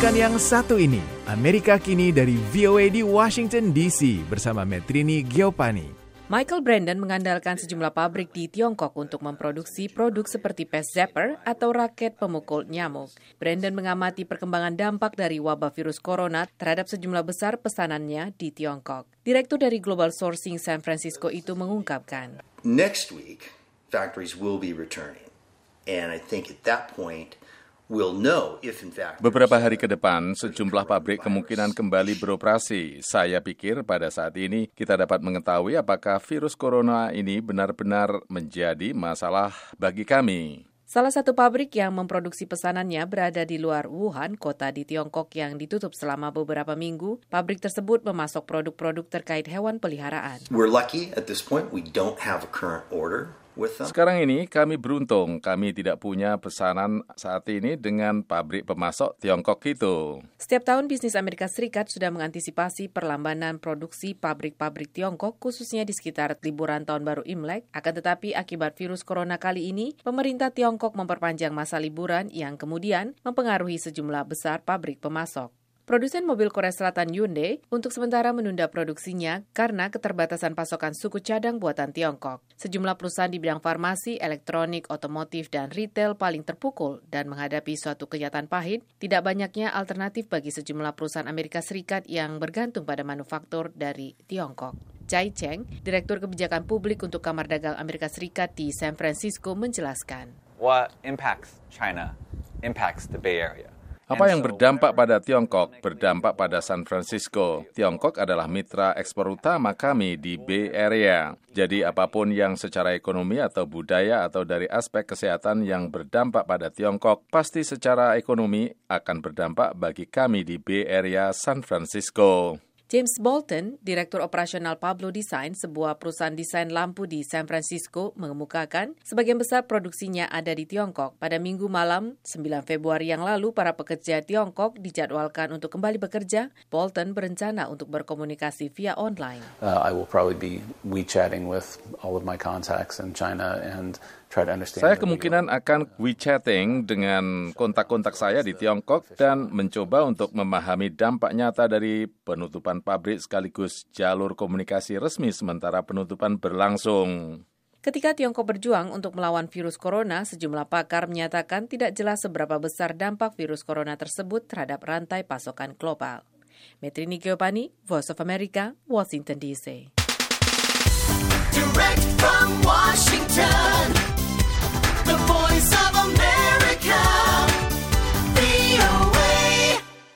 Dengarkan yang satu ini, Amerika Kini dari VOA di Washington DC bersama Metrini Giovanni. Michael Brandon mengandalkan sejumlah pabrik di Tiongkok untuk memproduksi produk seperti Pest Zapper atau raket pemukul nyamuk. Brandon mengamati perkembangan dampak dari wabah virus corona terhadap sejumlah besar pesanannya di Tiongkok. Direktur dari Global Sourcing San Francisco itu mengungkapkan, Next week, factories will be returning. And I think at that point, we'll know if in fact... Beberapa hari ke depan, sejumlah pabrik kemungkinan kembali beroperasi. Saya pikir pada saat ini kita dapat mengetahui apakah virus corona ini benar-benar menjadi masalah bagi kami. Salah satu pabrik yang memproduksi pesanannya berada di luar Wuhan, kota di Tiongkok yang ditutup selama beberapa minggu. Pabrik tersebut memasok produk-produk terkait hewan peliharaan. We're lucky at this point, we don't have a current order with them. Sekarang ini kami beruntung, kami tidak punya pesanan saat ini dengan pabrik pemasok Tiongkok itu. Setiap tahun bisnis Amerika Serikat sudah mengantisipasi perlambanan produksi pabrik-pabrik Tiongkok, khususnya di sekitar liburan Tahun Baru Imlek. Akan tetapi akibat virus corona kali ini, pemerintah Tiongkok memperpanjang masa liburan yang kemudian mempengaruhi sejumlah besar pabrik pemasok. Produsen mobil Korea Selatan Hyundai untuk sementara menunda produksinya karena keterbatasan pasokan suku cadang buatan Tiongkok. Sejumlah perusahaan di bidang farmasi, elektronik, otomotif, dan retail paling terpukul dan menghadapi suatu kenyataan pahit, tidak banyaknya alternatif bagi sejumlah perusahaan Amerika Serikat yang bergantung pada manufaktur dari Tiongkok. Chai Cheng, Direktur Kebijakan Publik untuk Kamar Dagang Amerika Serikat di San Francisco menjelaskan. What impacts China impacts the Bay Area. Apa yang berdampak pada Tiongkok, berdampak pada San Francisco. Tiongkok adalah mitra ekspor utama kami di Bay Area. Jadi apapun yang secara ekonomi atau budaya atau dari aspek kesehatan yang berdampak pada Tiongkok, pasti secara ekonomi akan berdampak bagi kami di Bay Area San Francisco. James Bolton, Direktur Operasional Pablo Design, sebuah perusahaan desain lampu di San Francisco, mengemukakan sebagian besar produksinya ada di Tiongkok. Pada Minggu malam, 9 Februari yang lalu, para pekerja Tiongkok dijadwalkan untuk kembali bekerja. Bolton berencana untuk berkomunikasi via online. I will probably be WeChatting with all of my contacts in China and try to understand. Saya kemungkinan akan WeChatting dengan kontak-kontak saya di Tiongkok dan mencoba untuk memahami dampak nyata dari penutupan pabrik sekaligus jalur komunikasi resmi sementara penutupan berlangsung. Ketika Tiongkok berjuang untuk melawan virus corona, sejumlah pakar menyatakan tidak jelas seberapa besar dampak virus corona tersebut terhadap rantai pasokan global. Metrini Giovanni, Voice of America, Washington DC.